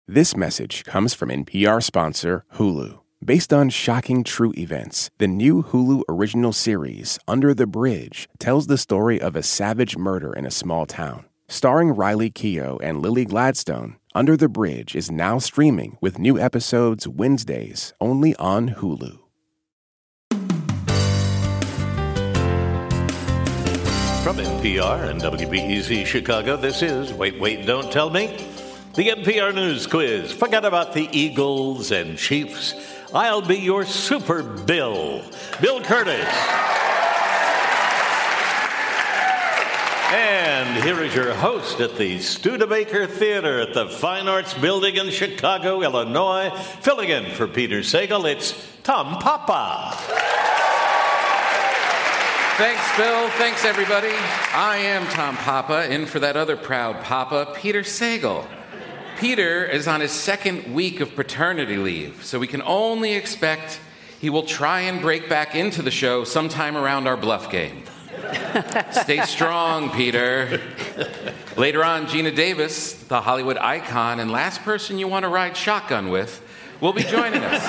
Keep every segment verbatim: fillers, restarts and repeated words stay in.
This message comes from N P R sponsor Hulu. Based on shocking true events, the new Hulu original series, Under the Bridge, tells the story of a savage murder in a small town. Starring Riley Keough and Lily Gladstone, Under the Bridge is now streaming with new episodes Wednesdays only on Hulu. From N P R and W B E Z Chicago, this is Wait, Wait, Don't Tell Me, the N P R News Quiz. Forget about the Eagles and Chiefs. I'll be your Super Bill, Bill Curtis. And here is your host at the Studebaker Theater at the Fine Arts Building in Chicago, Illinois, filling in for Peter Sagal. It's Tom Papa. Thanks, Bill. Thanks, everybody. I am Tom Papa, in for that other proud Papa, Peter Sagal. Peter is on his second week of paternity leave, so we can only expect he will try and break back into the show sometime around our bluff game. Stay strong, Peter. Later on, Gina Davis, the Hollywood icon and last person you want to ride shotgun with, will be joining us.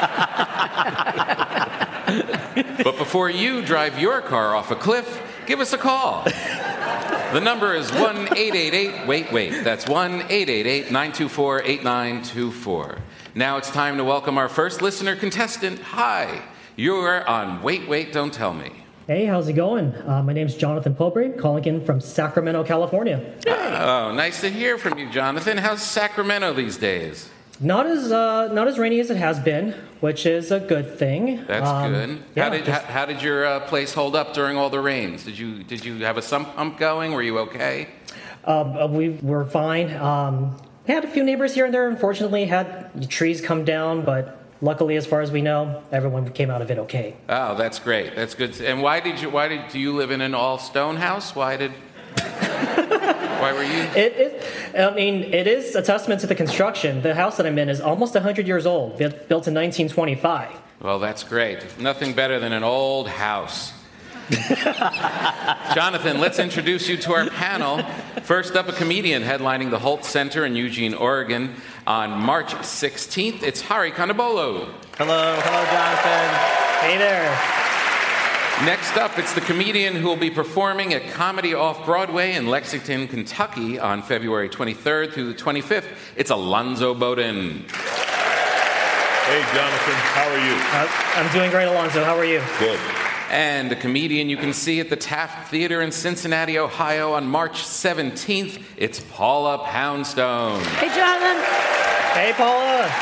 But before you drive your car off a cliff, give us a call. The number is one eight eight eight wait wait. That's one eight eight eight nine two four eight nine two four. Now it's time to welcome our first listener contestant. Hi, you're on Wait, Wait, Don't Tell Me. Hey, how's it going? Uh, my name's Jonathan Pobre, calling in from Sacramento, California. Oh, nice to hear from you, Jonathan. How's Sacramento these days? Not as uh, not as rainy as it has been, which is a good thing. That's um, good. Yeah, how did just, how, how did your uh, place hold up during all the rains? Did you did you have a sump pump going? Were you okay? Um, we were fine. Um, we had a few neighbors here and there. Unfortunately, had trees come down, but luckily, as far as we know, everyone came out of it okay. Oh, that's great. That's good. And why did you? Why did do you live in an all stone house? Why did? Why were you? It, it, I mean, it is a testament to the construction. The house that I'm in is almost one hundred years old, built in nineteen twenty-five. Well, that's great. Nothing better than an old house. Jonathan, let's introduce you to our panel. First up, a comedian headlining the Holt Center in Eugene, Oregon on March sixteenth. It's Hari Kondabolu. Hello. Hello, Jonathan. Hey there. Next up, it's the comedian who will be performing at Comedy Off-Broadway in Lexington, Kentucky on February twenty-third through the twenty-fifth. It's Alonzo Bowden. Hey, Jonathan. How are you? Uh, I'm doing great, Alonzo. How are you? Good. And a comedian you can see at the Taft Theater in Cincinnati, Ohio on March seventeenth. It's Paula Poundstone. Hey, Jonathan. Hey, Paula.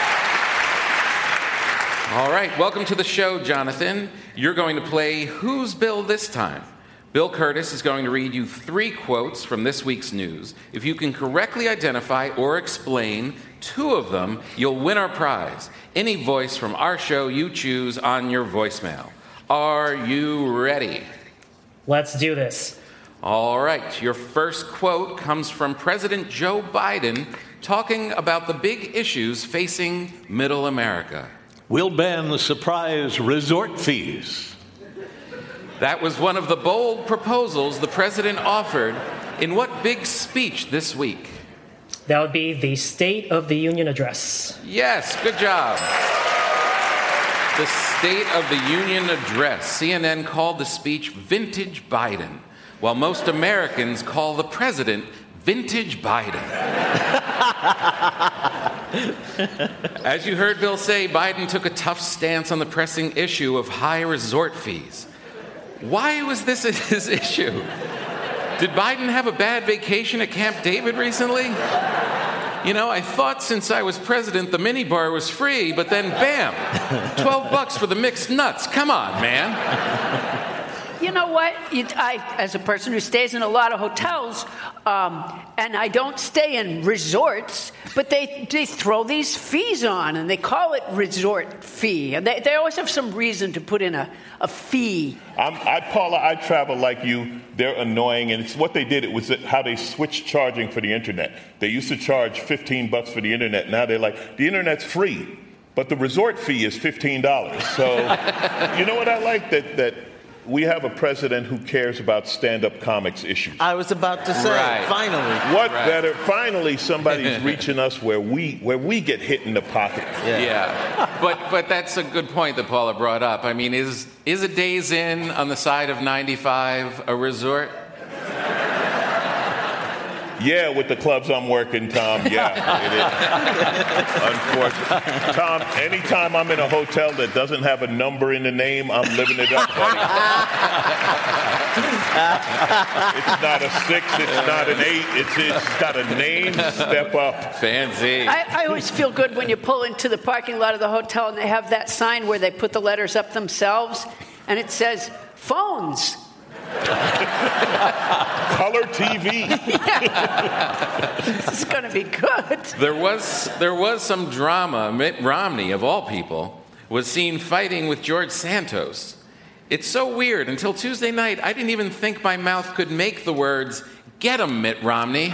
All right, welcome to the show, Jonathan. You're going to play Who's Bill this time? Bill Curtis is going to read you three quotes from this week's news. If you can correctly identify or explain two of them, you'll win our prize. Any voice from our show you choose on your voicemail. Are you ready? Let's do this. All right, your first quote comes from President Joe Biden talking about the big issues facing middle America. We'll ban the surprise resort fees. That was one of the bold proposals the president offered in what big speech this week? That would be the State of the Union Address. Yes, good job. The State of the Union Address. C N N called the speech Vintage Biden, while most Americans call the president Vintage Biden. As you heard Bill say, Biden took a tough stance on the pressing issue of high resort fees. Why was this his issue? Did Biden have a bad vacation at Camp David recently? You know, I thought since I was president, the minibar was free, but then bam, twelve bucks for the mixed nuts. Come on, man. You know what? You, I, as a person who stays in a lot of hotels, um, and I don't stay in resorts, but they, they throw these fees on, and they call it resort fee. And they, they always have some reason to put in a, a fee. I'm, I, Paula, I travel like you. They're annoying, and it's what they did. It was how they switched charging for the internet. They used to charge fifteen bucks for the internet. Now they're like, the internet's free, but the resort fee is fifteen dollars. So, you know what I like? That that we have a president who cares about stand-up comics issues. I was about to say, Right. finally. What Right. better? Finally, somebody's reaching us where we where we get hit in the pocket. Yeah. Yeah, but but that's a good point that Paula brought up. I mean, is is a Days Inn on the side of ninety-five a resort? Yeah, with the clubs I'm working, Tom. Yeah, it is. Unfortunately, Tom. Anytime I'm in a hotel that doesn't have a number in the name, I'm living it up, buddy. It's not a six. It's not an eight. It's it's got a name. Step up. Fancy. I, I always feel good when you pull into the parking lot of the hotel and they have that sign where they put the letters up themselves, and it says phones. Color T V. This is going to be good. There was there was some drama. Mitt Romney, of all people, was seen fighting with George Santos. It's so weird. Until Tuesday night, I didn't even think my mouth could make the words, "Get him, Mitt Romney."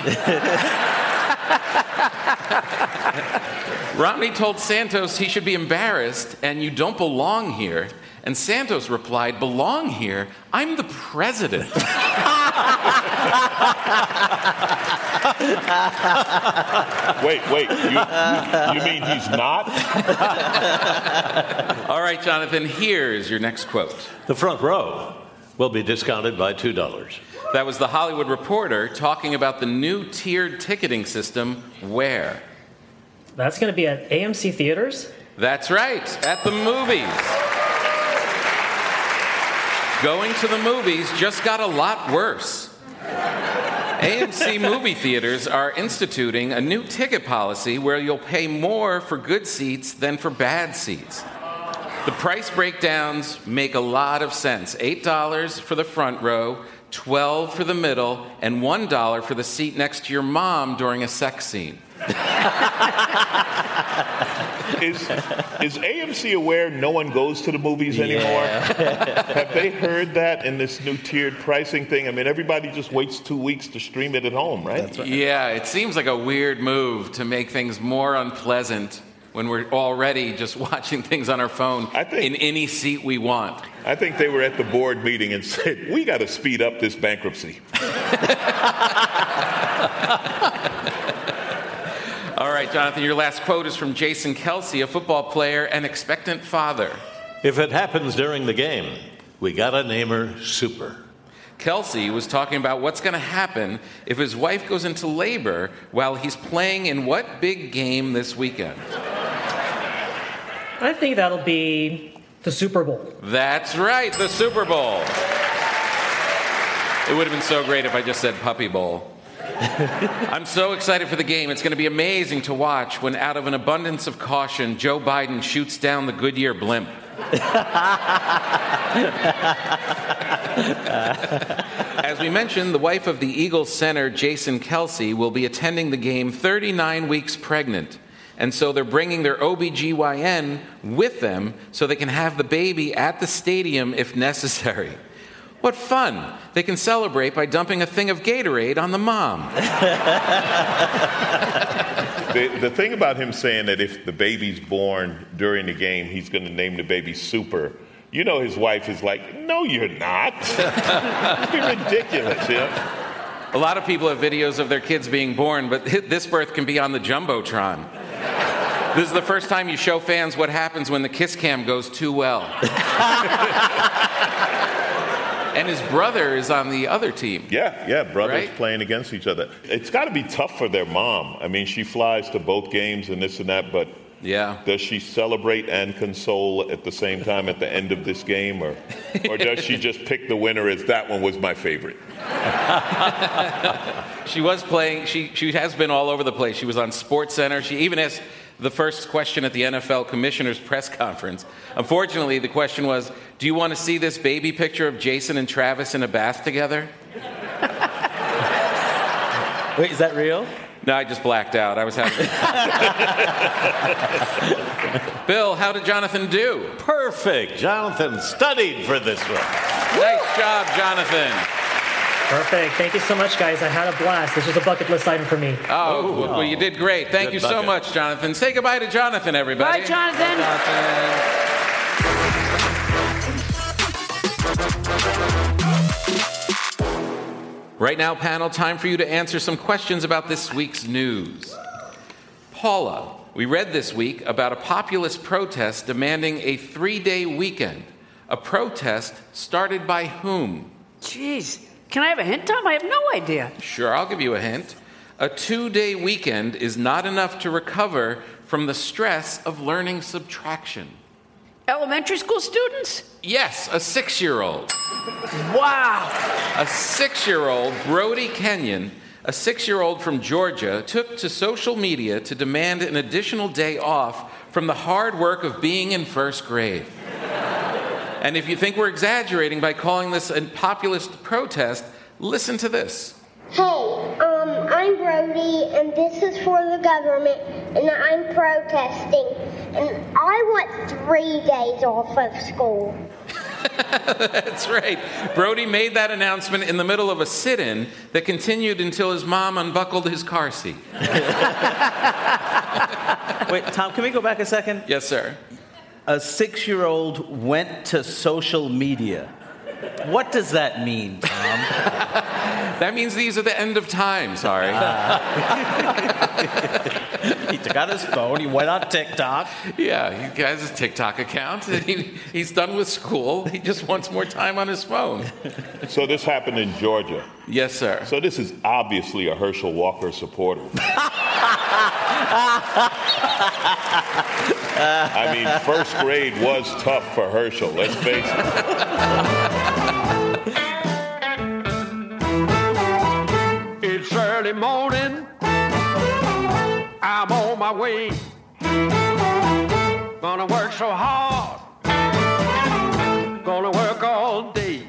Romney told Santos he should be embarrassed and you don't belong here. And Santos replied, "Belong here? I'm the president." Wait, wait. You, you mean he's not? All right, Jonathan, here's your next quote. The front row will be discounted by two dollars. That was the Hollywood Reporter talking about the new tiered ticketing system. Where? That's going to be at A M C theaters. That's right, at the movies. Going to the movies just got a lot worse. A M C movie theaters are instituting a new ticket policy where you'll pay more for good seats than for bad seats. The price breakdowns make a lot of sense. eight dollars for the front row, twelve dollars for the middle, and one dollar for the seat next to your mom during a sex scene. Is, is A M C aware no one goes to the movies anymore? Have they heard that in this new tiered pricing thing? I mean, everybody just waits two weeks to stream it at home, right? That's right. Yeah, it seems like a weird move to make things more unpleasant when we're already just watching things on our phone I think- in any seat we want. I think they were at the board meeting and said, we got to speed up this bankruptcy. All right, Jonathan, your last quote is from Jason Kelce, a football player and expectant father. If it happens during the game, we gotta name her Super. Kelce was talking about what's going to happen if his wife goes into labor while he's playing in what big game this weekend? I think that'll be the Super Bowl. That's right, the Super Bowl. It would have been so great if I just said Puppy Bowl. I'm so excited for the game. It's going to be amazing to watch when, out of an abundance of caution, Joe Biden shoots down the Goodyear blimp. As we mentioned, the wife of the Eagles center, Jason Kelce, will be attending the game thirty-nine weeks pregnant. And so they're bringing their O B G Y N with them so they can have the baby at the stadium if necessary. What fun. They can celebrate by dumping a thing of Gatorade on the mom. The, the thing about him saying that if the baby's born during the game, he's going to name the baby Super, you know his wife is like, no, you're not. It'd be ridiculous, yeah? A lot of people have videos of their kids being born, but this birth can be on the Jumbotron. This is the first time you show fans what happens when the kiss cam goes too well. And his brother is on the other team. Yeah, yeah, brothers Right? playing against each other. It's got to be tough for their mom. I mean, she flies to both games and this and that, but Yeah. does she celebrate and console at the same time at the end of this game, or, or does she just pick the winner as that one was my favorite? She was playing, she, she has been all over the place. She was on SportsCenter. She even asked the first question at the N F L commissioner's press conference. Unfortunately, the question was, do you want to see this baby picture of Jason and Travis in a bath together? Wait, is that real? No, I just blacked out. I was having... Bill, how did Jonathan do? Perfect. Jonathan studied for this one. Nice job, Jonathan. Perfect. Thank you so much, guys. I had a blast. This was a bucket list item for me. Oh, well, well, you did great. Thank Good you so bucket. much, Jonathan. Say goodbye to Jonathan, everybody. Bye, Jonathan. Jonathan. Right now, panel, time for you to answer some questions about this week's news. Paula, we read this week about a populist protest demanding a three-day weekend. A protest started by whom? Jeez. Can I have a hint, Tom? I have no idea. Sure, I'll give you a hint. A two-day weekend is not enough to recover from the stress of learning subtraction. Elementary school students? Yes, a six-year-old. Wow. A six-year-old, Brody Kenyon, a six-year-old from Georgia, took to social media to demand an additional day off from the hard work of being in first grade. And if you think we're exaggerating by calling this a populist protest, listen to this. Hey, um, I'm Brody, and this is for the government, and I'm protesting, and I want three days off of school. That's right. Brody made that announcement in the middle of a sit-in that continued until his mom unbuckled his car seat. Wait, Tom, can we go back a second? Yes, sir. A six-year-old went to social media. What does that mean, Tom? That means these are the end of time, sorry. Uh, he took out his phone, he went on TikTok. Yeah, he has his TikTok account. He, he's done with school. He just wants more time on his phone. So this happened in Georgia. Yes, sir. So this is obviously a Herschel Walker supporter. I mean, first grade was tough for Herschel, let's face it. It's early morning, I'm on my way. Gonna work so hard, gonna work all day.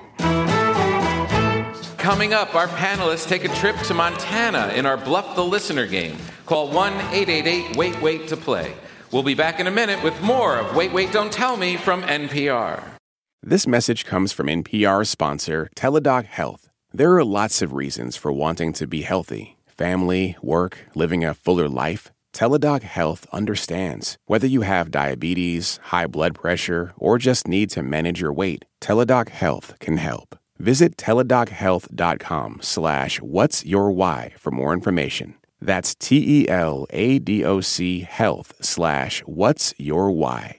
Coming up, our panelists take a trip to Montana in our Bluff the Listener game. Call one eight eight eight wait wait to play. We'll be back in a minute with more of Wait, Wait, Don't Tell Me from N P R. This message comes from N P R sponsor Teladoc Health. There are lots of reasons for wanting to be healthy. Family, work, living a fuller life. Teladoc Health understands. Whether you have diabetes, high blood pressure, or just need to manage your weight, Teladoc Health can help. Visit teladochealth.com slash what's your why for more information. That's T-E-L-A-D-O-C health slash what's your why.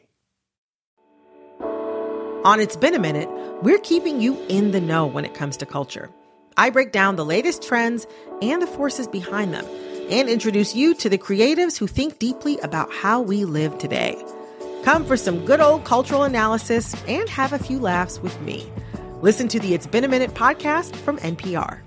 On It's Been a Minute, we're keeping you in the know when it comes to culture. I break down the latest trends and the forces behind them and introduce you to the creatives who think deeply about how we live today. Come for some good old cultural analysis and have a few laughs with me. Listen to the It's Been a Minute podcast from N P R.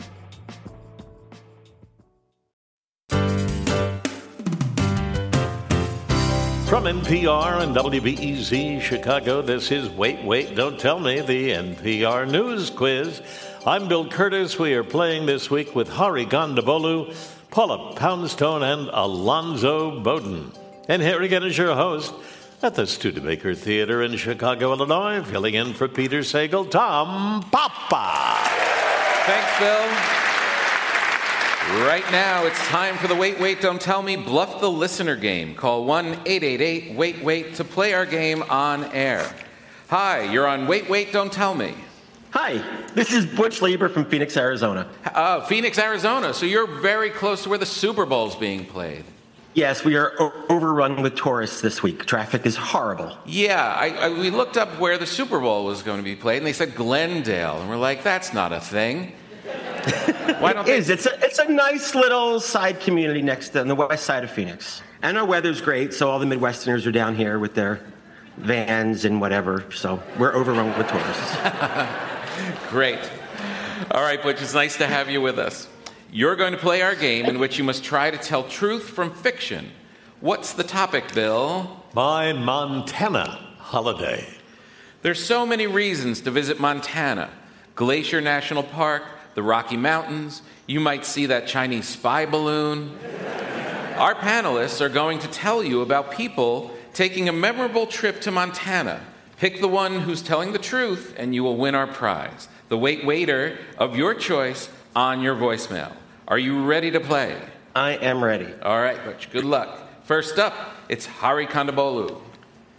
From N P R and W B E Z Chicago, this is Wait, Wait, Don't Tell Me, the N P R News Quiz. I'm Bill Curtis. We are playing this week with Hari Kondabolu, Paula Poundstone, and Alonzo Bowden. And here again is your host at the Studebaker Theater in Chicago, Illinois, filling in for Peter Sagal, Tom Papa. Thanks, Bill. Right now, it's time for the Wait, Wait, Don't Tell Me Bluff the Listener game. Call one eight eight eight wait wait to play our game on air. Hi, you're on Wait, Wait, Don't Tell Me. Hi, this is Butch Lieber from Phoenix, Arizona. Uh, Phoenix, Arizona. So you're very close to where the Super Bowl's being played. Yes, we are o- overrun with tourists this week. Traffic is horrible. Yeah, I, I, we looked up where the Super Bowl was going to be played, and they said Glendale. And we're like, that's not a thing. Why don't it they... is. It's a, it's a nice little side community next to, on the west side of Phoenix. And our weather's great, so all the Midwesterners are down here with their vans and whatever. So we're overrun with tourists. Great. All right, Butch, it's nice to have you with us. You're going to play our game in which you must try to tell truth from fiction. What's the topic, Bill? My Montana holiday. There's so many reasons to visit Montana. Glacier National Park, the Rocky Mountains. You might see that Chinese spy balloon. Our panelists are going to tell you about people taking a memorable trip to Montana. Pick the one who's telling the truth, and you will win our prize. The Wait Waiter of your choice on your voicemail. Are you ready to play? I am ready. All right, Butch, good luck. First up, it's Hari Kondabolu.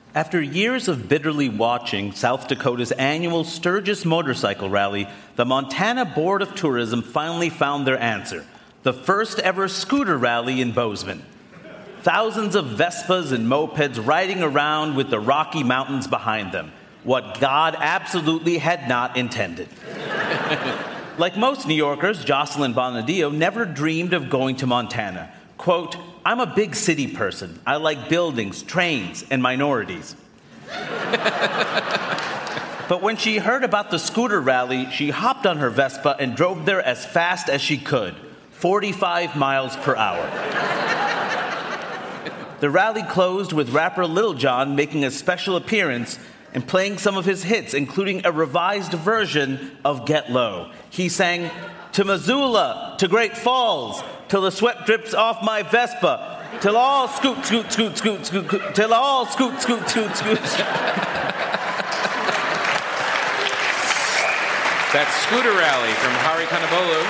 After years of bitterly watching South Dakota's annual Sturgis Motorcycle Rally, the Montana Board of Tourism finally found their answer: the first ever scooter rally in Bozeman. Thousands of Vespas and mopeds riding around with the Rocky Mountains behind them. What God absolutely had not intended. Like most New Yorkers, Jocelyn Bonadillo never dreamed of going to Montana. Quote, "I'm a big city person. I like buildings, trains, and minorities." But when she heard about the scooter rally, she hopped on her Vespa and drove there as fast as she could, forty-five miles per hour. The rally closed with rapper Lil Jon making a special appearance and playing some of his hits, including a revised version of Get Low. He sang, "To Missoula, to Great Falls, till the sweat drips off my Vespa, till all scoot, scoot, scoot, scoot, scoot, till all scoot, scoot, scoot, scoot." That's Scooter Rally from Hari Kondabolu.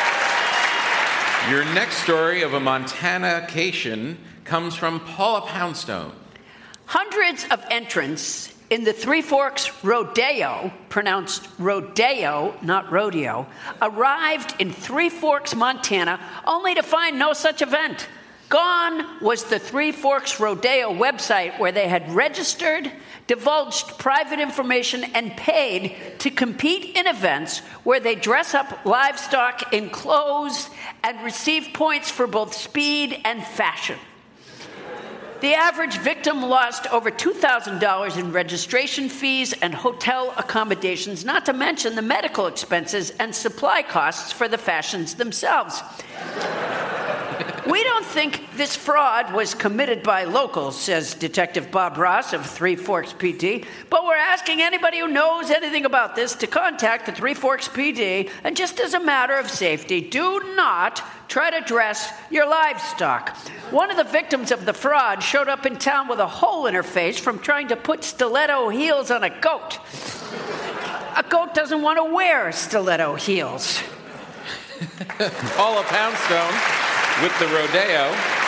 Your next story of a Montana-cation comes from Paula Poundstone. Hundreds of entrants in the Three Forks Rodeo, pronounced rodeo, not rodeo, arrived in Three Forks, Montana, only to find no such event. Gone was the Three Forks Rodeo website where they had registered, divulged private information, and paid to compete in events where they dress up livestock in clothes and receive points for both speed and fashion. The average victim lost over two thousand dollars in registration fees and hotel accommodations, not to mention the medical expenses and supply costs for the fashions themselves. We don't think this fraud was committed by locals, says Detective Bob Ross of Three Forks P D, but we're asking anybody who knows anything about this to contact the Three Forks P D, and just as a matter of safety, do not try to dress your livestock. One of the victims of the fraud showed up in town with a hole in her face from trying to put stiletto heels on a goat. A goat doesn't want to wear stiletto heels. Paula Poundstone with the rodeo.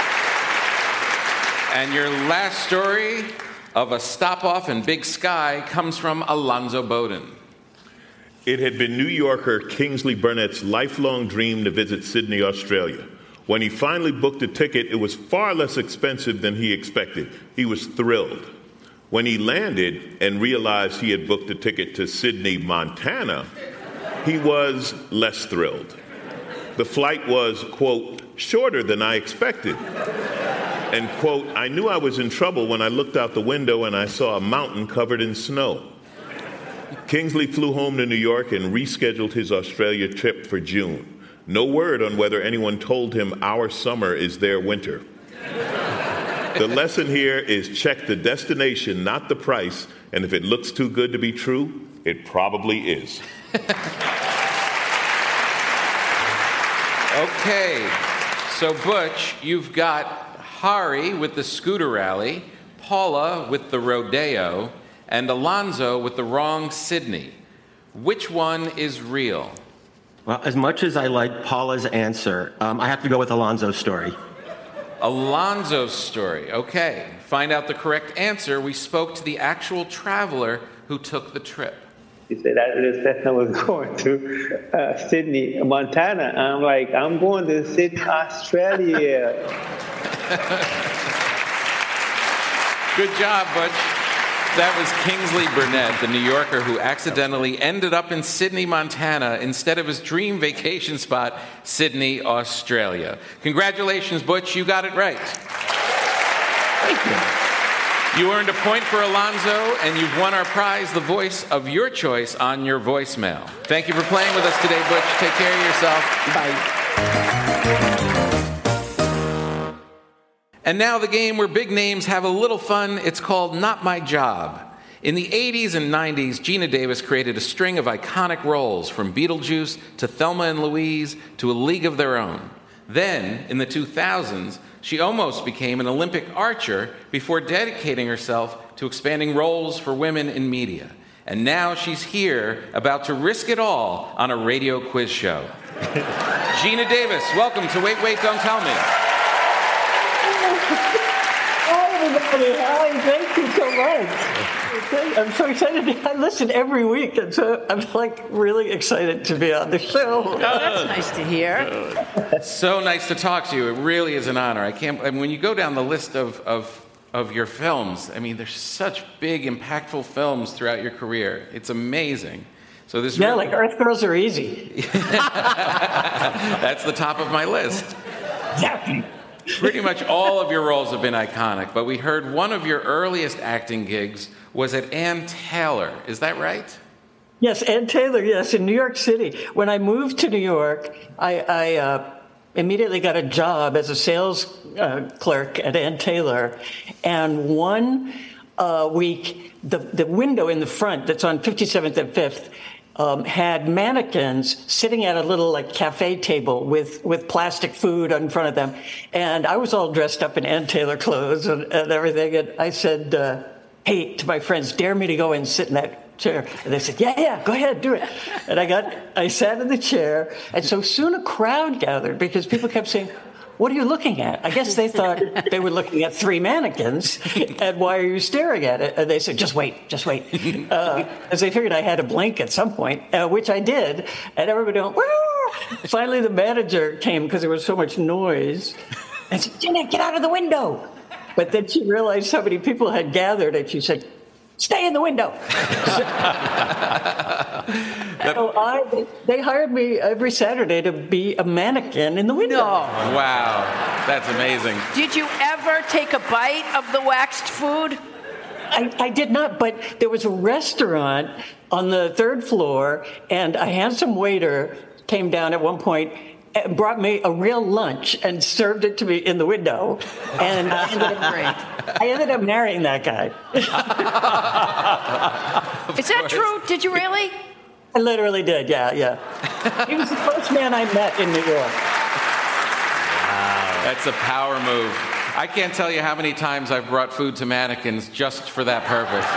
And your last story of a stop-off in Big Sky comes from Alonzo Bowden. It had been New Yorker Kingsley Burnett's lifelong dream to visit Sydney, Australia. When he finally booked a ticket, it was far less expensive than he expected. He was thrilled. When he landed and realized he had booked a ticket to Sydney, Montana, he was less thrilled. The flight was, quote, shorter than I expected. And, quote, I knew I was in trouble when I looked out the window and I saw a mountain covered in snow. Kingsley flew home to New York and rescheduled his Australia trip for June. No word on whether anyone told him our summer is their winter. The lesson here is check the destination, not the price, and if it looks too good to be true, it probably is. Okay, so Butch, you've got Hari with the scooter rally, Paula with the rodeo, and Alonzo with the wrong Sydney. Which one is real? Well, as much as I like Paula's answer, um, I have to go with Alonzo's story. Alonzo's story. Okay. Find out the correct answer. We spoke to the actual traveler who took the trip. He said, I just said I was going to uh, Sydney, Montana. I'm like, I'm going to Sydney, Australia. Good job, Butch. That was Kingsley Burnett, the New Yorker who accidentally ended up in Sydney, Montana, instead of his dream vacation spot, Sydney, Australia. Congratulations, Butch. You got it right. Thank you. You earned a point for Alonzo, and you've won our prize, the voice of your choice, on your voicemail. Thank you for playing with us today, Butch. Take care of yourself. Bye. And now the game where big names have a little fun. It's called Not My Job. In the eighties and nineties, Geena Davis created a string of iconic roles, from Beetlejuice to Thelma and Louise to A League of Their Own. Then, in the two thousands, she almost became an Olympic archer before dedicating herself to expanding roles for women in media. And now she's here, about to risk it all on a radio quiz show. Geena Davis, welcome to Wait, Wait, Don't Tell Me. Hi, Stephanie, hi, thank you so much. I'm so excited. I listen every week, and so I'm like really excited to be on the show. Oh, that's nice to hear. So nice to talk to you. It really is an honor. I can't. I mean, when you go down the list of, of of your films, I mean, there's such big, impactful films throughout your career. It's amazing. So this yeah, really, like Earth Girls Are Easy. That's the top of my list. Yeah. Pretty much all of your roles have been iconic, but we heard one of your earliest acting gigs was at Ann Taylor. Is that right? Yes, Ann Taylor, yes, in New York City. When I moved to New York, I, I uh, immediately got a job as a sales uh, clerk at Ann Taylor. And one uh, week, the, the window in the front that's on fifty-seventh and fifth Um, had mannequins sitting at a little like cafe table with, with plastic food in front of them. And I was all dressed up in Ann Taylor clothes and, and everything. And I said, uh, hey, to my friends, dare me to go and sit in that chair. And they said, yeah, yeah, go ahead, do it. And I got, I sat in the chair. And so soon a crowd gathered because people kept saying, what are you looking at? I guess they thought they were looking at three mannequins, and why are you staring at it? And they said, just wait, just wait. Uh, as they figured I had to blink at some point, uh, which I did, and everybody went, woo! Finally, the manager came because there was so much noise, and said, Gina, get out of the window. But then she realized how many people had gathered, and she said, stay in the window. So I, they hired me every Saturday to be a mannequin in the window. No. Wow, that's amazing. Did you ever take a bite of the waxed food? I, I did not, but there was a restaurant on the third floor, and a handsome waiter came down at one point and brought me a real lunch and served it to me in the window. And I ended up, great. I ended up marrying that guy. Is that true? Did you really? I literally did, yeah, yeah. He was the first man I met in New York. Wow. That's a power move. I can't tell you how many times I've brought food to mannequins just for that purpose.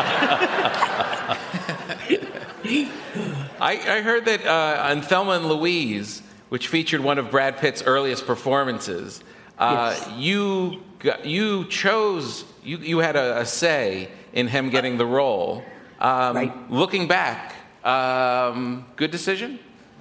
I, I heard that uh, on Thelma and Louise, which featured one of Brad Pitt's earliest performances, uh, yes. you got, you chose, you, you had a, a say in him getting the role. Um, right. Looking back, um, good decision?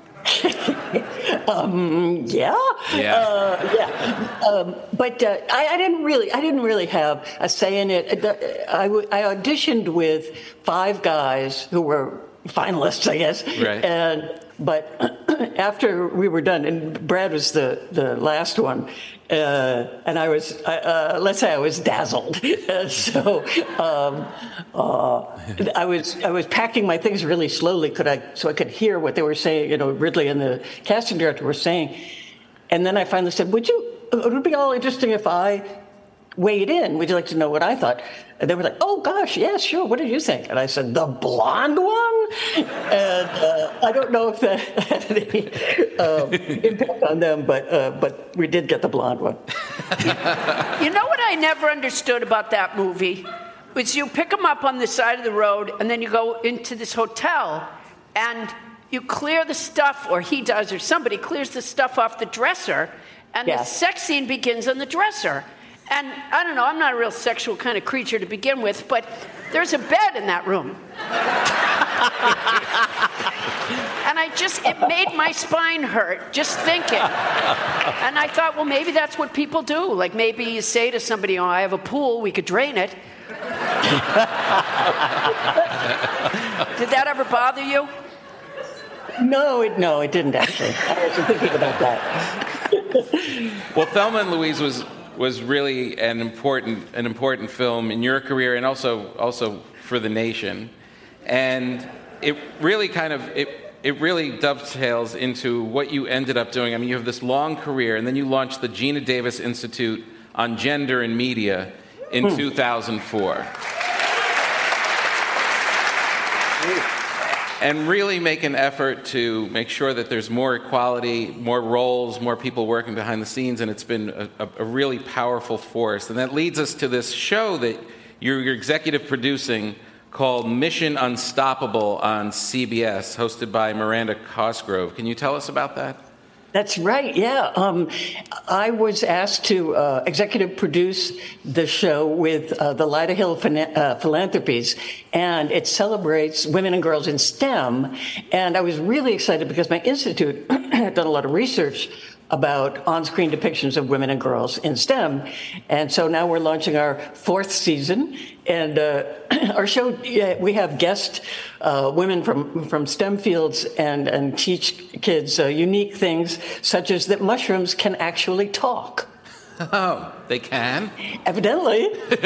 um, yeah, yeah, uh, yeah. Um, but uh, I, I didn't really, I didn't really have a say in it. I, I auditioned with five guys who were finalists, I guess, right. and but after we were done, and Brad was the, the last one, uh, and I was, uh, let's say I was dazzled. so um, uh, I was I was packing my things really slowly, could I so I could hear what they were saying. You know, Ridley and the casting director were saying, and then I finally said, "Would you? It would be all interesting if I weighed in. Would you like to know what I thought?" And they were like, "Oh gosh, yeah, sure. What did you think?" And I said, "The blonde one." And uh, I don't know if that had any um, impact on them, but uh, but we did get the blonde one. You know what I never understood about that movie was you pick them up on the side of the road, and then you go into this hotel, and you clear the stuff, or he does, or somebody clears the stuff off the dresser, and yeah. the sex scene begins on the dresser. And I don't know, I'm not a real sexual kind of creature to begin with, but there's a bed in that room. And I just, it made my spine hurt just thinking. And I thought, well, maybe that's what people do. Like maybe you say to somebody, oh, I have a pool, we could drain it. Did that ever bother you? No, it, no, it didn't actually. I wasn't thinking about that. Well, Thelma and Louise was was really an important an important film in your career and also also for the nation, and it really kind of it it really dovetails into what you ended up doing. I mean, you have this long career, and then you launched the Gina Davis Institute on Gender and Media in hmm. two thousand four. And really make an effort to make sure that there's more equality, more roles, more people working behind the scenes, and it's been a, a really powerful force. And that leads us to this show that you're, you're executive producing called Mission Unstoppable on C B S, hosted by Miranda Cosgrove. Can you tell us about that? That's right, yeah. Um, I was asked to uh, executive produce the show with uh, the Lyda Hill Phina- uh, Philanthropies, and it celebrates women and girls in STEM. And I was really excited because my institute had done a lot of research about on-screen depictions of women and girls in STEM. And so now we're launching our fourth season. And uh, our show, yeah, we have guest uh, women from, from STEM fields and, and teach kids uh, unique things, such as that mushrooms can actually talk. Oh, they can? Evidently.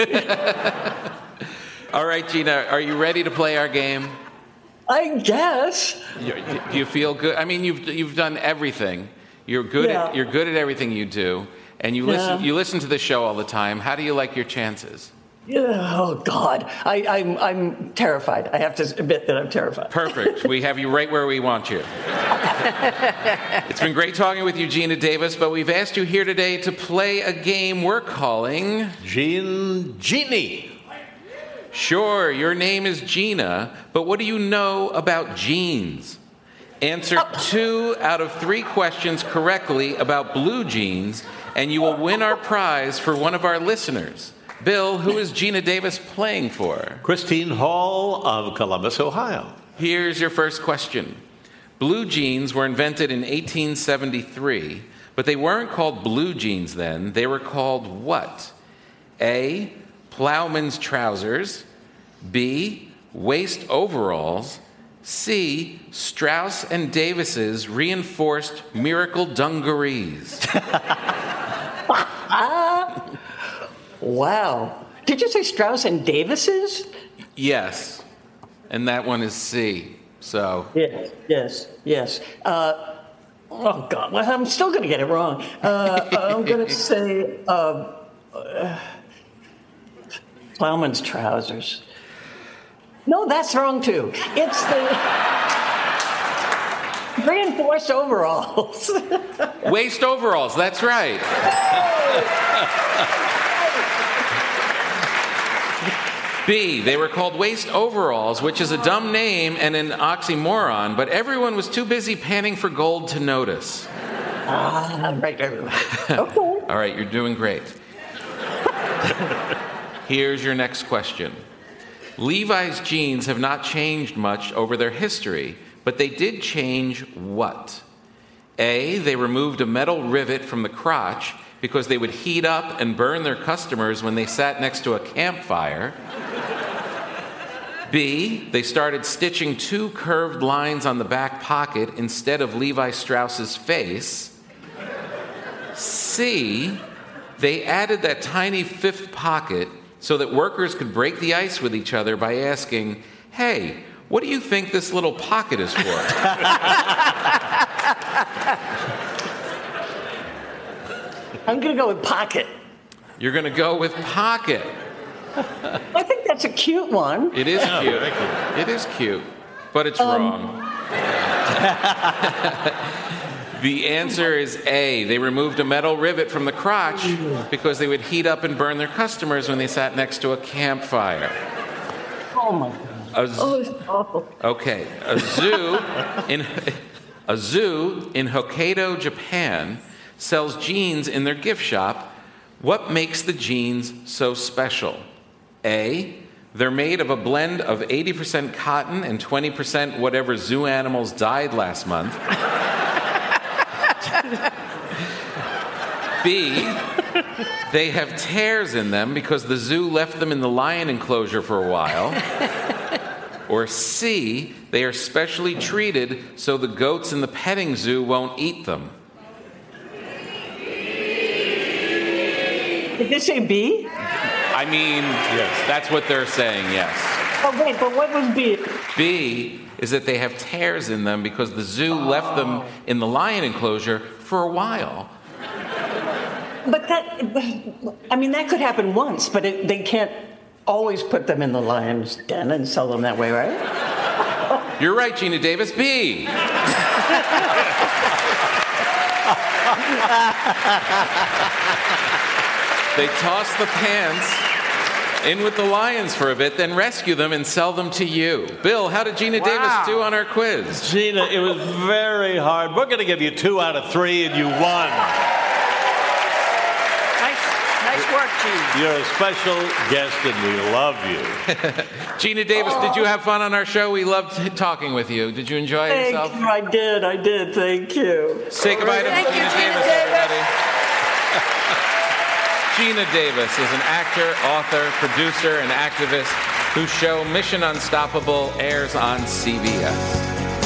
All right, Gina, are you ready to play our game? I guess. You, do you feel good? I mean, you've, you've done everything. You're good. Yeah. At, you're good at everything you do, and you listen. Yeah. You listen to the show all the time. How do you like your chances? Yeah, oh God, I, I'm I'm terrified. I have to admit that I'm terrified. Perfect. We have you right where we want you. It's been great talking with you, Gina Davis. But we've asked you here today to play a game we're calling Gene Genie. Sure, your name is Gina, but what do you know about jeans? Answer two out of three questions correctly about blue jeans, and you will win our prize for one of our listeners. Bill, who is Gina Davis playing for? Christine Hall of Columbus, Ohio. Here's your first question. Blue jeans were invented in eighteen seventy-three, but they weren't called blue jeans then. They were called what? A, plowman's trousers. B, waist overalls. C, Strauss and Davis's reinforced miracle dungarees. Wow. Did you say Strauss and Davis's? Yes. And that one is C. So. Yes, yes, yes. Uh, oh, God. Well, I'm still going to get it wrong. Uh, I'm going to say uh, uh, plowman's trousers. No, that's wrong, too. It's the reinforced overalls. Waist overalls, that's right. B, they were called waist overalls, which is a dumb name and an oxymoron, but everyone was too busy panning for gold to notice. Ah, right, right, right. Okay. All right, you're doing great. Here's your next question. Levi's jeans have not changed much over their history, but they did change what? A, they removed a metal rivet from the crotch because they would heat up and burn their customers when they sat next to a campfire. B, they started stitching two curved lines on the back pocket instead of Levi Strauss's face. C, they added that tiny fifth pocket so that workers could break the ice with each other by asking, hey, what do you think this little pocket is for? I'm going to go with pocket. You're going to go with pocket. I think that's a cute one. It is cute. It is cute, but it's Um, wrong. The answer is A. They removed a metal rivet from the crotch because they would heat up and burn their customers when they sat next to a campfire. Oh, my God. A z- Oh, it's awful. Okay, a zoo in a zoo in Hokkaido, Japan, sells jeans in their gift shop. What makes the jeans so special? A, they're made of a blend of eighty percent cotton and twenty percent whatever zoo animals died last month. B, they have tears in them because the zoo left them in the lion enclosure for a while. Or C, they are specially treated so the goats in the petting zoo won't eat them. Did they say B? I mean, yes, that's what they're saying, yes. Oh, wait, but what was B? B is that they have tears in them because the zoo oh. left them in the lion enclosure for a while. But that, I mean, that could happen once, but it, they can't always put them in the lion's den and sell them that way, right? You're right, Gina Davis. B. They toss the pants in with the Lions for a bit, then rescue them and sell them to you. Bill, how did Gina Wow. Davis do on our quiz? Gina, it was very hard. We're going to give you two out of three, and you won. Nice work, Gina. You're a special guest, and we love you. Gina Davis, did you have fun on our show? We loved talking with you. Did you enjoy Thank yourself? you. I did. I did. Thank you. Say goodbye to Thank Gina, you, Gina Davis, Davis. everybody. Gina Davis is an actor, author, producer, and activist whose show Mission Unstoppable airs on C B S.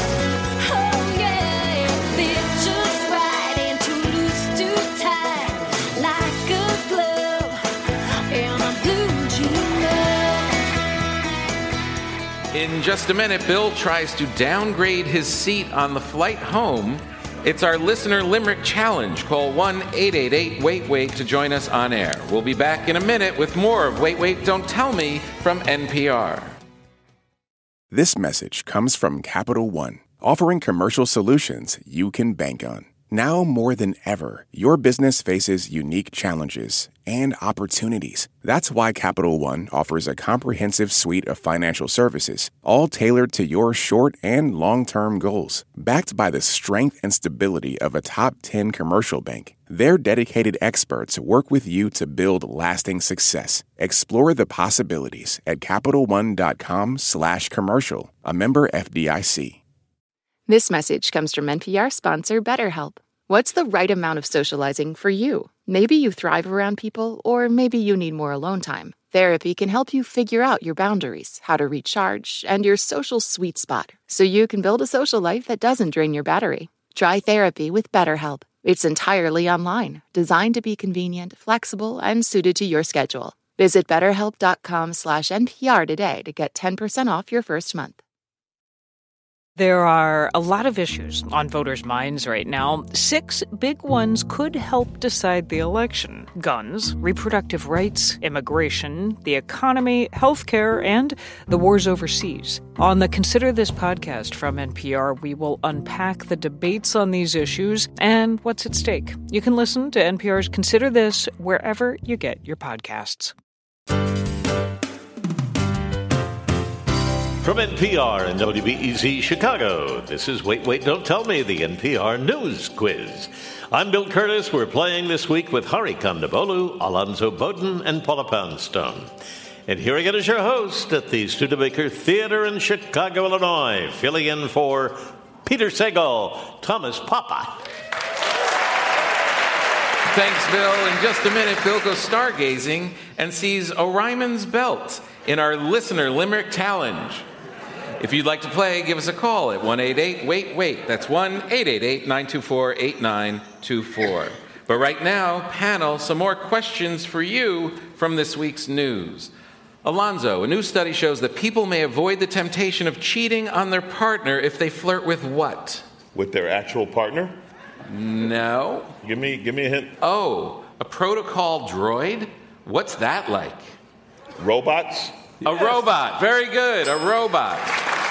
In just a minute, Bill tries to downgrade his seat on the flight home. It's our listener limerick challenge. Call one eight eight eight wait wait to join us on air. We'll be back in a minute with more of Wait Wait Don't Tell Me from N P R. This message comes from Capital One, offering commercial solutions you can bank on. Now more than ever, your business faces unique challenges and opportunities. That's why Capital One offers a comprehensive suite of financial services, all tailored to your short and long-term goals. Backed by the strength and stability of a top ten commercial bank, their dedicated experts work with you to build lasting success. Explore the possibilities at CapitalOne.com slash commercial, a member F D I C. This message comes from N P R sponsor BetterHelp. What's the right amount of socializing for you? Maybe you thrive around people, or maybe you need more alone time. Therapy can help you figure out your boundaries, how to recharge, and your social sweet spot, so you can build a social life that doesn't drain your battery. Try therapy with BetterHelp. It's entirely online, designed to be convenient, flexible, and suited to your schedule. Visit betterhelp.com slash NPR today to get ten percent off your first month. There are a lot of issues on voters' minds right now. Six big ones could help decide the election: guns, reproductive rights, immigration, the economy, healthcare, and the wars overseas. On the Consider This podcast from N P R, we will unpack the debates on these issues and what's at stake. You can listen to N P R's Consider This wherever you get your podcasts. From N P R and W B E Z Chicago, this is Wait, Wait, Don't Tell Me, the N P R News Quiz. I'm Bill Curtis. We're playing this week with Hari Kondabolu, Alonzo Bowden, and Paula Poundstone. And here again is your host at the Studebaker Theater in Chicago, Illinois, filling in for Peter Sagal, Thomas Papa. Thanks, Bill. In just a minute, Bill goes stargazing and sees Orion's belt in our listener limerick challenge. If you'd like to play, give us a call at one eight eight wait wait. That's one eight eight eight nine two four eight nine two four. But right now, panel, some more questions for you from this week's news. Alonzo, a new study shows that people may avoid the temptation of cheating on their partner if they flirt with what? With their actual partner? No. Give me, give me a hint. Oh, a protocol droid? What's that like? Robots? A yes. robot. Very good. A robot.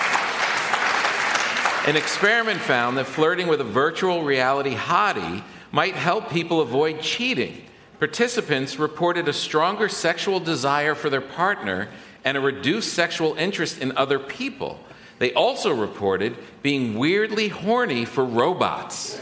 An experiment found that flirting with a virtual reality hottie might help people avoid cheating. Participants reported a stronger sexual desire for their partner and a reduced sexual interest in other people. They also reported being weirdly horny for robots.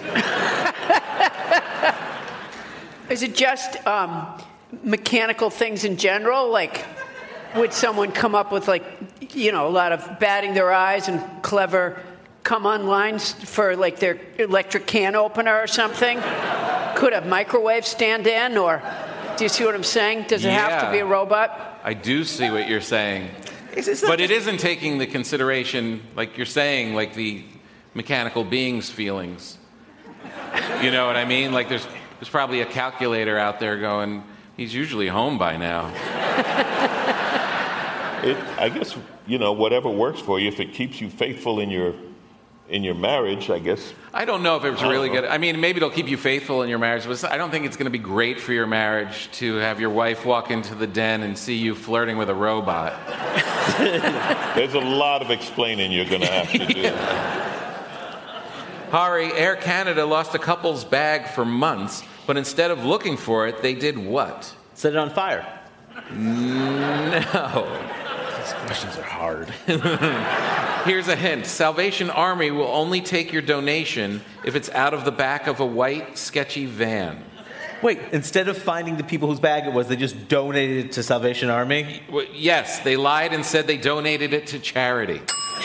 Is it just um, mechanical things in general? Like, would someone come up with, like, you know, a lot of batting their eyes and clever come-on lines for, like, their electric can opener or something? Could a microwave stand in? Or do you see what I'm saying? Does it yeah. have to be a robot? I do see what you're saying. But it isn't taking the consideration, like you're saying, like the mechanical being's feelings. You know what I mean? Like there's there's probably a calculator out there going, he's usually home by now. It, I guess, you know, whatever works for you, if it keeps you faithful in your in your marriage, I guess. I don't know if it's really good. I mean, maybe it'll keep you faithful in your marriage, but I don't think it's going to be great for your marriage to have your wife walk into the den and see you flirting with a robot. There's a lot of explaining you're going to have to do. Hari, Air Canada lost a couple's bag for months, but instead of looking for it, they did what? Set it on fire. Mm, know. These questions are hard. Here's a hint. Salvation Army will only take your donation if it's out of the back of a white, sketchy van. Wait, instead of finding the people whose bag it was, they just donated it to Salvation Army? Well, yes, they lied and said they donated it to charity.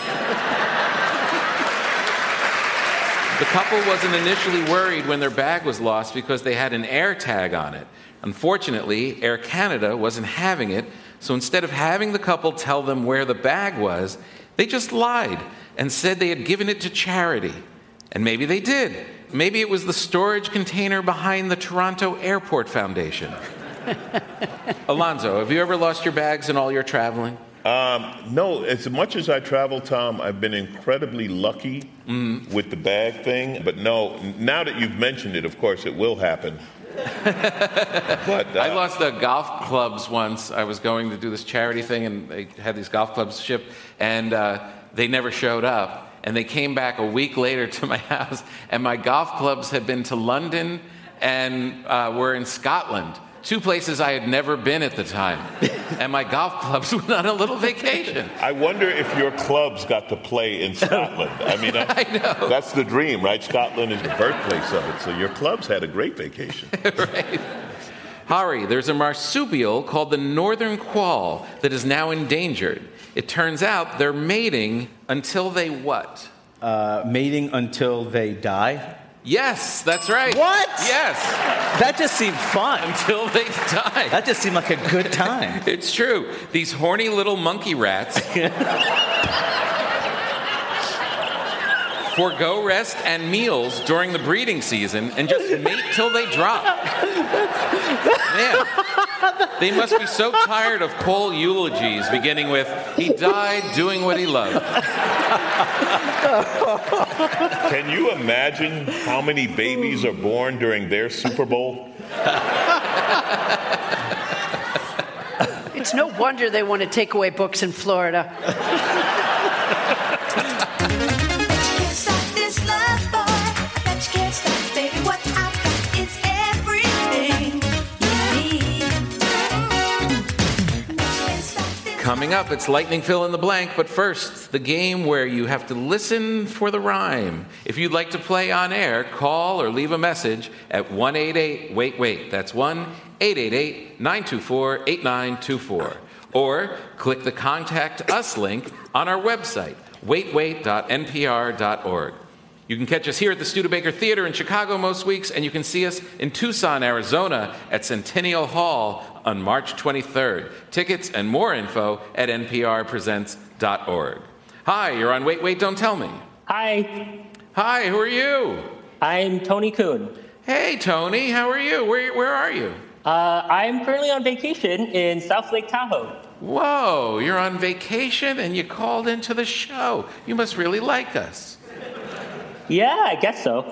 The couple wasn't initially worried when their bag was lost because they had an air tag on it. Unfortunately, Air Canada wasn't having it, so instead of having the couple tell them where the bag was, they just lied and said they had given it to charity. And maybe they did. Maybe it was the storage container behind the Toronto Airport Foundation. Alonzo, have you ever lost your bags in all your traveling? Um, no, as much as I travel, Tom, I've been incredibly lucky mm. with the bag thing. But no, now that you've mentioned it, of course, it will happen. But uh, I lost the golf clubs once. I was going to do this charity thing, and they had these golf clubs shipped, and uh, they never showed up. And they came back a week later to my house, and my golf clubs had been to London and uh, were in Scotland. Two places I had never been at the time. And my golf clubs went on a little vacation. I wonder if your clubs got to play in Scotland. I mean, I, I know. That's the dream, right? Scotland is the birthplace of it. So your clubs had a great vacation. Right. Hari, there's a marsupial called the northern quoll that is now endangered. It turns out they're mating until they what? Uh, mating until they die? Yes, that's right. What? Yes. That just seemed fun. Until they die. That just seemed like a good time. It's true. These horny little monkey rats forgo rest and meals during the breeding season and just mate till they drop. Man, they must be so tired of quoll eulogies beginning with, "He died doing what he loved." Can you imagine how many babies are born during their Super Bowl? It's no wonder they want to take away books in Florida. Coming up, it's Lightning Fill in the Blank, but first, the game where you have to listen for the rhyme. If you'd like to play on air, call or leave a message at one eight eight wait wait. That's one eight eight eight nine two four eight nine two four. Or click the Contact Us link on our website, wait wait dot n p r dot org. You can catch us here at the Studebaker Theater in Chicago most weeks, and you can see us in Tucson, Arizona at Centennial Hall on March twenty-third. Tickets and more info at n p r presents dot org. Hi, you're on Wait, Wait, Don't Tell Me. Hi. Hi, who are you? I'm Tony Kuhn. Hey, Tony, how are you? Where, where are you? Uh, I'm currently on vacation in South Lake Tahoe. Whoa, you're on vacation and you called into the show. You must really like us. Yeah, I guess so.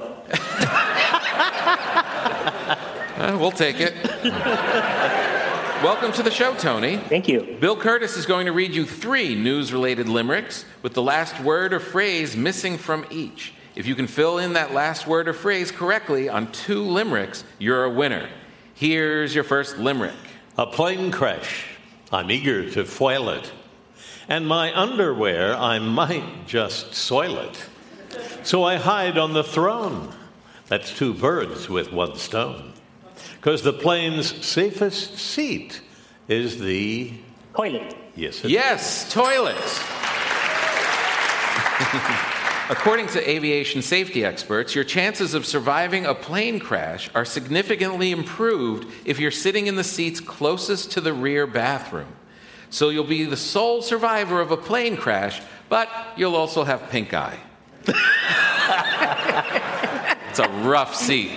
uh, we'll take it. Welcome to the show, Tony. Thank you. Bill Curtis is going to read you three news-related limericks with the last word or phrase missing from each. If you can fill in that last word or phrase correctly on two limericks, you're a winner. Here's your first limerick. A plane crash. I'm eager to foil it. And my underwear, I might just soil it. So I hide on the throne. That's two birds with one stone. Because the plane's safest seat is the... toilet. Yes, it Yes, is. toilet. According to aviation safety experts, your chances of surviving a plane crash are significantly improved if you're sitting in the seats closest to the rear bathroom. So you'll be the sole survivor of a plane crash, but you'll also have pink eye. It's a rough seat.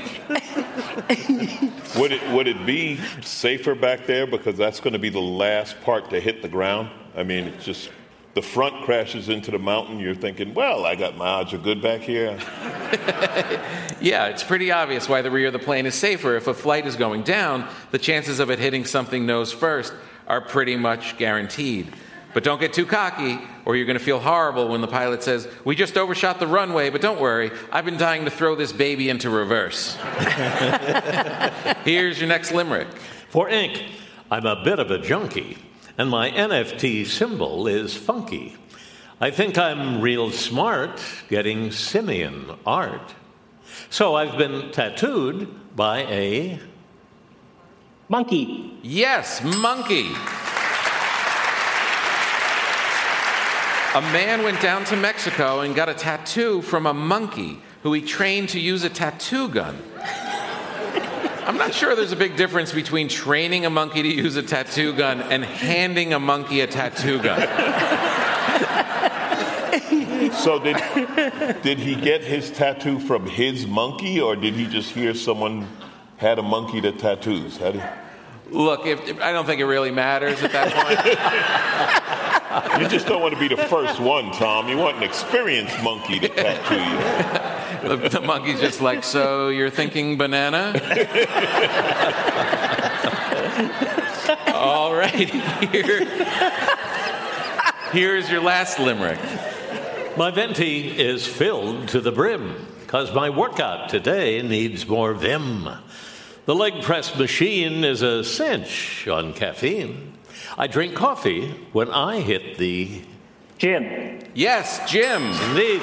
Would it would it be safer back there because that's going to be the last part to hit the ground? I mean, it's just the front crashes into the mountain. You're thinking, well, I got my odds are good back here. Yeah, it's pretty obvious why the rear of the plane is safer. If a flight is going down, the chances of it hitting something nose first are pretty much guaranteed. But don't get too cocky, or you're going to feel horrible when the pilot says, "We just overshot the runway, but don't worry, I've been dying to throw this baby into reverse." Here's your next limerick. For ink, I'm a bit of a junkie, and my N F T symbol is funky. I think I'm real smart getting simian art. So I've been tattooed by a... monkey. Yes, monkey. A man went down to Mexico and got a tattoo from a monkey who he trained to use a tattoo gun. I'm not sure there's a big difference between training a monkey to use a tattoo gun and handing a monkey a tattoo gun. So did, did he get his tattoo from his monkey, or did he just hear someone had a monkey that tattoos? How did... Look, if, if, I don't think it really matters at that point. You just don't want to be the first one, Tom. You want an experienced monkey to tattoo you. the, the monkey's just like, so you're thinking banana? All right, here, here's your last limerick. My venti is filled to the brim, because my workout today needs more vim. The leg press machine is a cinch on caffeine. I drink coffee when I hit the... gym. Yes, gym. Indeed.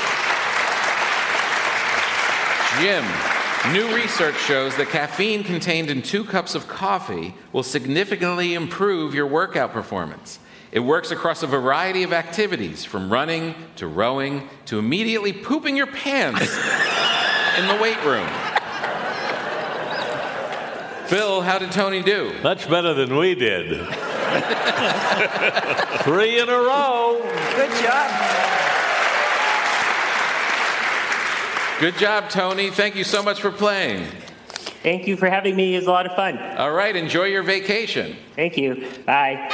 Gym. New research shows that caffeine contained in two cups of coffee will significantly improve your workout performance. It works across a variety of activities, from running to rowing to immediately pooping your pants in the weight room. Phil, how did Tony do? Much better than we did. Three in a row. Good job. Good job, Tony. Thank you so much for playing. Thank you for having me. It was a lot of fun. All right, enjoy your vacation. Thank you. Bye.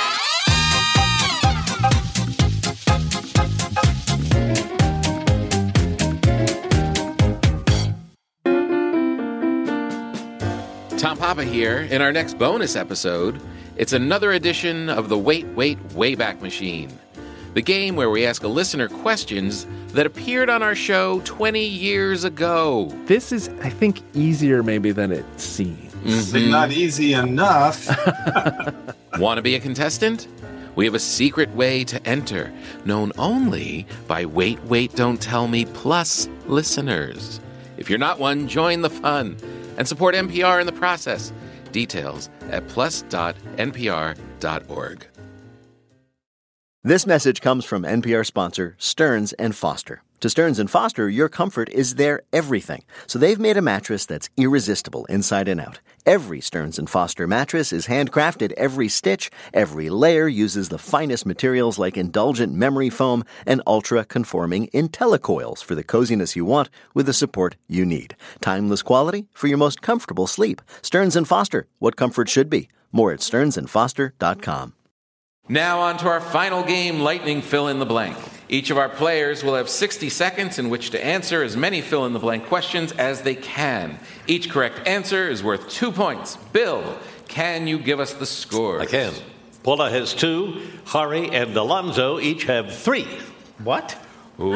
Tom Papa here. In our next bonus episode, it's another edition of the Wait, Wait, Wayback Machine, the game where we ask a listener questions that appeared on our show twenty years ago. This is, I think, easier maybe than it seems. Mm-hmm. Not easy enough. Want to be a contestant? We have a secret way to enter, known only by Wait, Wait, Don't Tell Me Plus listeners. If you're not one, join the fun and support N P R in the process. Details at plus dot n p r dot org. This message comes from N P R sponsor Stearns and Foster. To Stearns and Foster, your comfort is their everything. So they've made a mattress that's irresistible inside and out. Every Stearns and Foster mattress is handcrafted. Every stitch, every layer uses the finest materials like indulgent memory foam and ultra-conforming IntelliCoils for the coziness you want with the support you need. Timeless quality for your most comfortable sleep. Stearns and Foster, what comfort should be. More at stearns and foster dot com. Now on to our final game, Lightning Fill in the Blank. Each of our players will have sixty seconds in which to answer as many fill-in-the-blank questions as they can. Each correct answer is worth two points. Bill, can you give us the score? I can. Paula has two. Hari and Alonzo each have three. What? Ooh.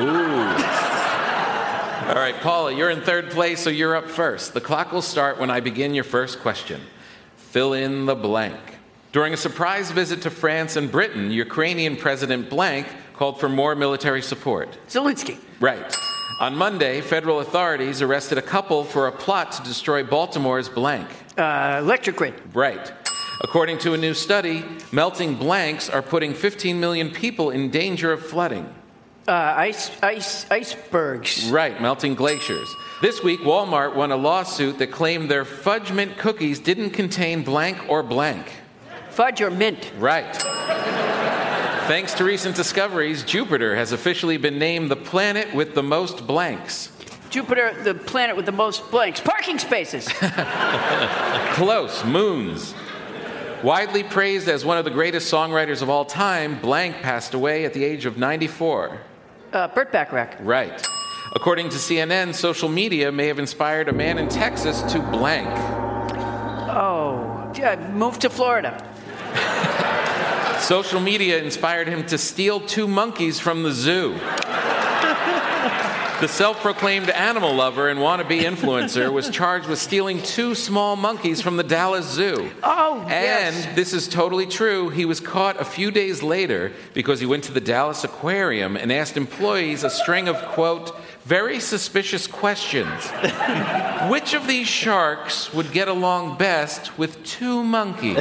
All right, Paula, you're in third place, so you're up first. The clock will start when I begin your first question. Fill in the blank. During a surprise visit to France and Britain, Ukrainian President blank called for more military support. Zelensky. Right. On Monday, federal authorities arrested a couple for a plot to destroy Baltimore's blank. Uh, electric grid. Right. According to a new study, melting blanks are putting fifteen million people in danger of flooding. Uh, ice, ice, icebergs. Right, melting glaciers. This week, Walmart won a lawsuit that claimed their Fudge Mint cookies didn't contain blank or blank. Fudge or mint. Right. Thanks to recent discoveries, Jupiter has officially been named the planet with the most blanks. Jupiter, the planet with the most blanks. Parking spaces. Close. Moons. Widely praised as one of the greatest songwriters of all time, blank passed away at the age of ninety-four. Uh, Burt Bacharach. Right. According to C N N, social media may have inspired a man in Texas to blank. Oh, yeah, move to Florida. Social media inspired him to steal two monkeys from the zoo. The self-proclaimed animal lover and wannabe influencer was charged with stealing two small monkeys from the Dallas Zoo. Oh, and yes. this is totally true. He was caught a few days later because he went to the Dallas Aquarium and asked employees a string of, quote, very suspicious questions. Which of these sharks would get along best with two monkeys?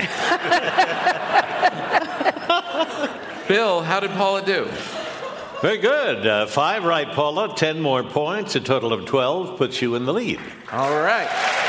Bill, how did Paula do? Very good. Uh, five right, Paula. Ten more points. A total of twelve puts you in the lead. All right.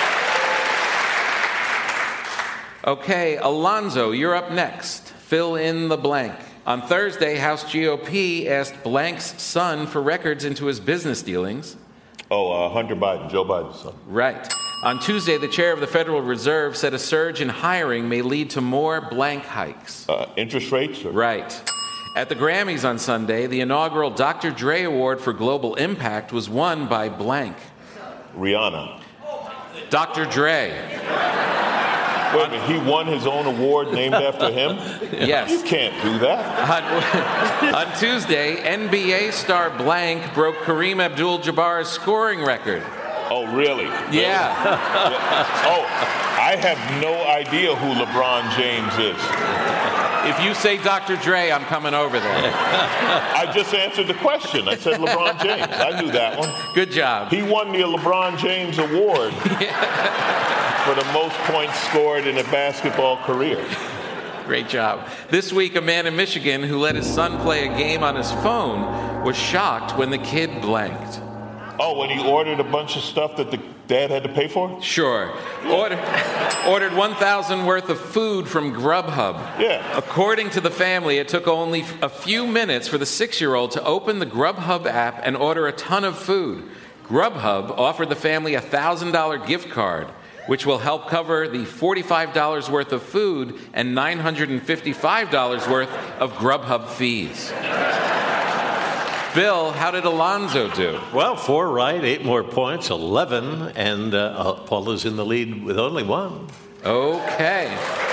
Okay, Alonzo, you're up next. Fill in the blank. On Thursday, House G O P asked blank's son for records into his business dealings. Oh, uh, Hunter Biden, Joe Biden's son. Right. On Tuesday, the chair of the Federal Reserve said a surge in hiring may lead to more blank hikes. Uh, interest rates? Or? Right. At the Grammys on Sunday, the inaugural Doctor Dre Award for Global Impact was won by blank. Rihanna. Doctor Dre. Wait a minute, he won his own award named after him? Yes. You can't do that. On, on Tuesday, N B A star blank broke Kareem Abdul-Jabbar's scoring record. Oh, really? Yeah. yeah. Oh, I have no idea who LeBron James is. If you say Doctor Dre, I'm coming over there. I just answered the question. I said LeBron James. I knew that one. Good job. He won the LeBron James Award for the most points scored in a basketball career. Great job. This week, a man in Michigan who let his son play a game on his phone was shocked when the kid blanked. Oh, when he ordered a bunch of stuff that the dad had to pay for? Sure. Order, ordered one thousand dollars worth of food from Grubhub. Yeah. According to the family, it took only a few minutes for the six-year-old to open the Grubhub app and order a ton of food. Grubhub offered the family a one thousand dollars gift card, which will help cover the forty-five dollars worth of food and nine hundred fifty-five dollars worth of Grubhub fees. Bill, how did Alonzo do? Well, four right, eight more points, eleven, and uh, Paula's in the lead with only one. Okay.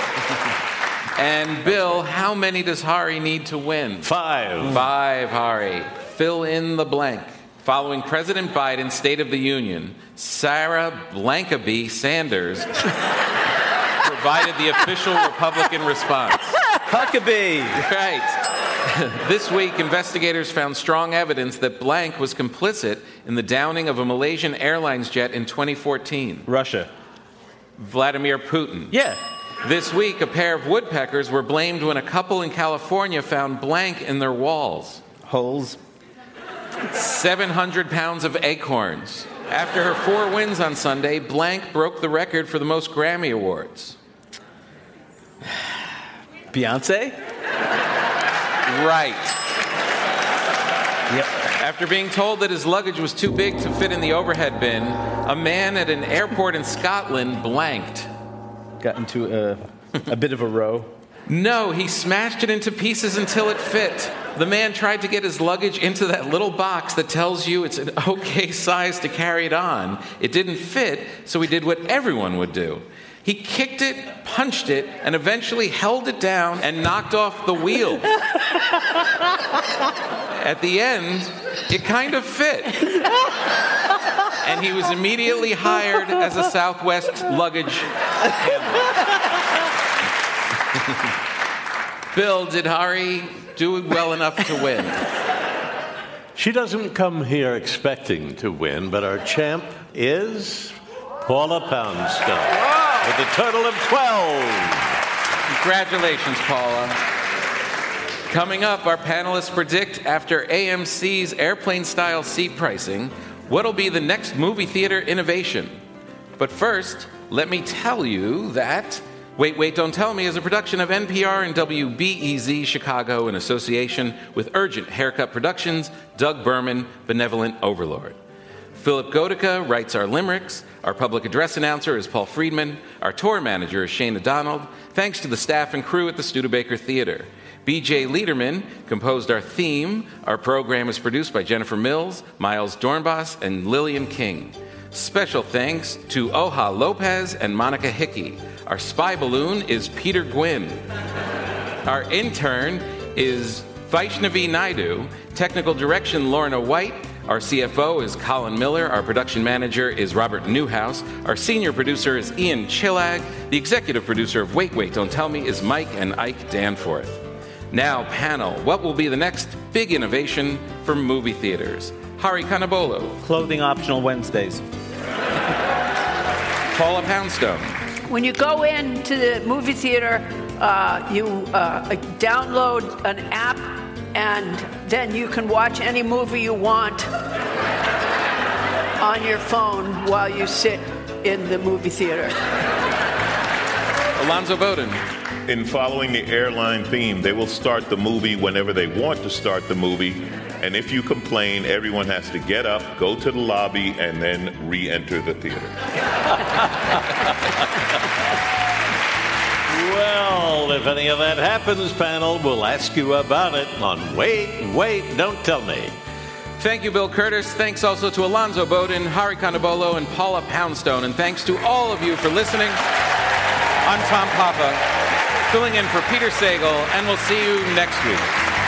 And Bill, how many does Hari need to win? Five. Five, Hari. Fill in the blank. Following President Biden's State of the Union, Sarah Blankaby Sanders provided the official Republican response. Huckabee. Right. This week, investigators found strong evidence that blank was complicit in the downing of a Malaysian Airlines jet in twenty fourteen. Russia. Vladimir Putin. Yeah. This week, a pair of woodpeckers were blamed when a couple in California found blank in their walls. Holes. seven hundred pounds of acorns. After her four wins on Sunday, blank broke the record for the most Grammy Awards. Beyonce? Right. Yep. After being told that his luggage was too big to fit in the overhead bin, a man at an airport in Scotland blanked. Got into a, a bit of a row. No, he smashed it into pieces until it fit. The man tried to get his luggage into that little box that tells you it's an okay size to carry it on. It didn't fit, so he did what everyone would do. He kicked it, punched it, and eventually held it down and knocked off the wheel. At the end, it kind of fit. And he was immediately hired as a Southwest luggage handler. Bill, did Hari do well enough to win? She doesn't come here expecting to win, but our champ is Paula Poundstone. With a total of twelve. Congratulations, Paula. Coming up, our panelists predict after A M C's airplane-style seat pricing, what'll be the next movie theater innovation. But first, let me tell you that Wait, Wait, Don't Tell Me is a production of N P R and W B E Z Chicago in association with Urgent Haircut Productions, Doug Berman, Benevolent Overlord. Philip Godica writes our limericks. Our public address announcer is Paul Friedman. Our tour manager is Shana Donald. Thanks to the staff and crew at the Studebaker Theater. B J Liederman composed our theme. Our program is produced by Jennifer Mills, Miles Dornbos, and Lillian King. Special thanks to Oha Lopez and Monica Hickey. Our spy balloon is Peter Gwynn. Our intern is Vaishnavi Naidu. Technical direction, Lorna White. Our C F O is Colin Miller. Our production manager is Robert Newhouse. Our senior producer is Ian Chillag. The executive producer of Wait, Wait, Don't Tell Me is Mike and Ike Danforth. Now, panel, what will be the next big innovation for movie theaters? Hari Kanabolo. Clothing optional Wednesdays. Paula Poundstone. When you go into the movie theater, uh, you uh, download an app, and then you can watch any movie you want on your phone while you sit in the movie theater. Alonzo Bowden. In following the airline theme, they will start the movie whenever they want to start the movie. And if you complain, everyone has to get up, go to the lobby, and then re-enter the theater. Well, if any of that happens, panel, we'll ask you about it on Wait, Wait, Don't Tell Me. Thank you, Bill Curtis. Thanks also to Alonzo Bowden, Hari Kanabolo, and Paula Poundstone. And thanks to all of you for listening. I'm Tom Papa, filling in for Peter Sagal, and we'll see you next week.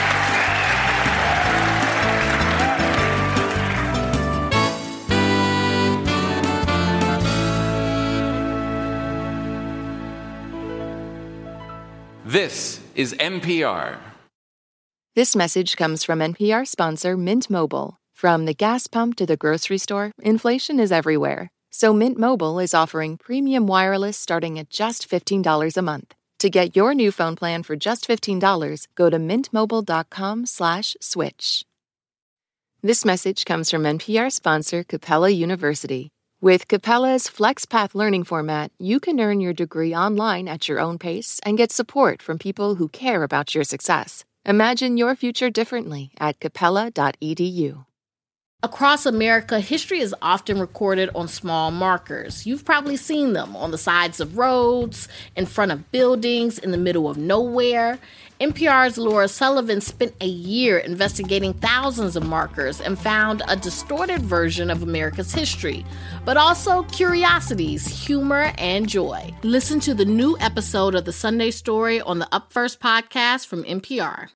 This is N P R. This message comes from N P R sponsor Mint Mobile. From the gas pump to the grocery store, inflation is everywhere. So Mint Mobile is offering premium wireless starting at just fifteen dollars a month. To get your new phone plan for just fifteen dollars, go to mintmobile.com slash switch. This message comes from N P R sponsor Capella University. With Capella's FlexPath learning format, you can earn your degree online at your own pace and get support from people who care about your success. Imagine your future differently at capella dot e d u. Across America, history is often recorded on small markers. You've probably seen them on the sides of roads, in front of buildings, in the middle of nowhere. N P R's Laura Sullivan spent a year investigating thousands of markers and found a distorted version of America's history, but also curiosities, humor, and joy. Listen to the new episode of The Sunday Story on the Up First podcast from N P R.